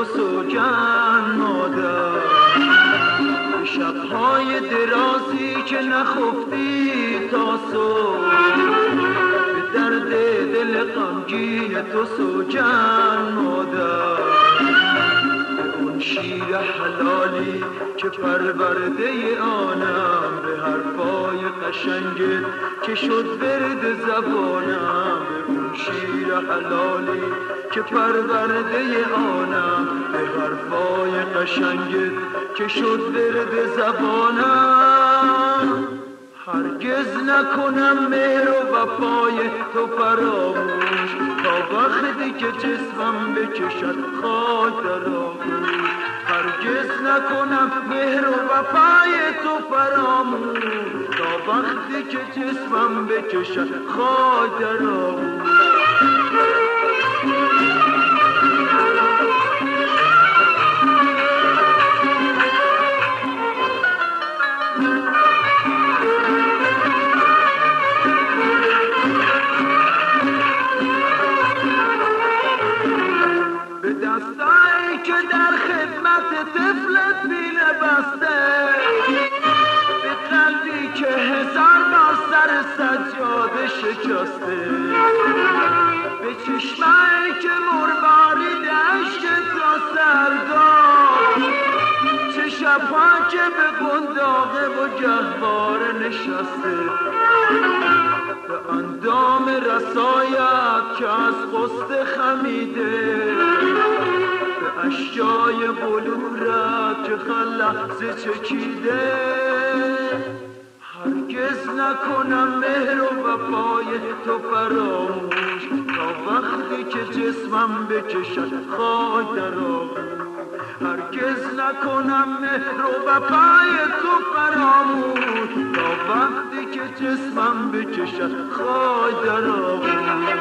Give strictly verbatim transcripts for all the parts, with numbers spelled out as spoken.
تو سوگند مادر، شبهای درازی که نخفتی تا صبح، به درد دل غمگین تو سوگند مادر. به اون شیر حلالی که پرورده آنم، به حرفای قشنگت که شد ورد زبانم. به اون شیر حلالی که پرورده آنم، به حرفای قشنگت که شد ورد زبانم. هرگز نکنم مهر و وفای تو فراموش، تا وقتی که جسمم بکشد خاک در آغوش. هرگز نکنم مهر و وفای تو فراموش، تا وقتی که جسمم بکشد خاک در آغوش. دستایی که در خدمت طفلت بینه بسته، به قلبی که هزار بار سر سجاده شکسته، به چشمایی که مروارید عشق تا سرگاه، چه شبها که به قنداقه و گهواره نشسته، به اندام رسایت که از غصه خمیده، به اشجای بلورت که خلحظه چکیده. هرگز نکنم مهر و وفای تو فراموش، تا وقتی که جسمم بکشد خاک در آغوش. هرگز نکنم مهر و وفای تو فراموش، تا وقتی که جسمم بکشد خاک در آغوش.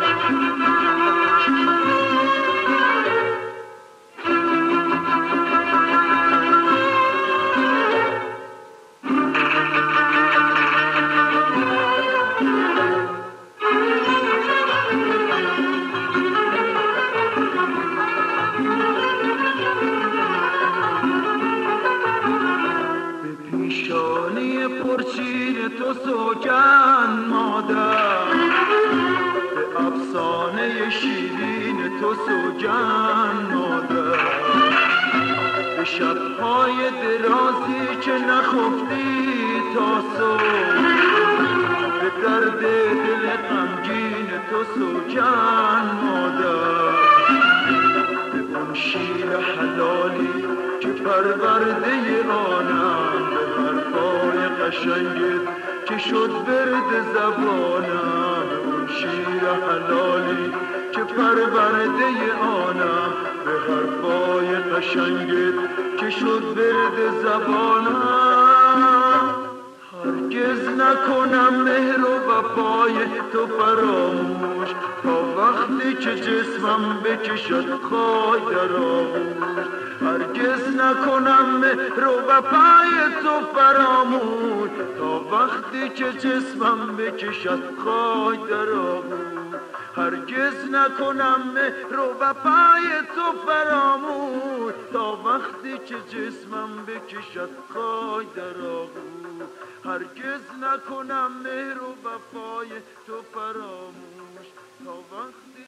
پیشانی پرچین تو سوگند مادر، به افسانه شیرین تو سوگند مادر. به شبهای درازی که نخفتی تا صبح، به درد دل غمگین تو سوگند مادر. به اون شیر حلالی که پرورده آنم، به حرفای قشنگت که شد ورد زبانم. به اون شیر حلالی که پرورده آنم، به حرفای قشنگت که شد ورد زبانم. هرگز نکنم مهر و وفای تو فراموش، تا وقتی که جسمم بکشد خاک در آغوش. هرگز نکنم مهر و وفای تو فراموش، تا وقتی که جسمم بکشد خاک در آغوش. هرگز نکنم مهر و وفای تو فراموش، تا وقتی که جسمم بکشد خاک در آغوش. هرگز نکنم مهر و وفای تو فراموش، تا وقتی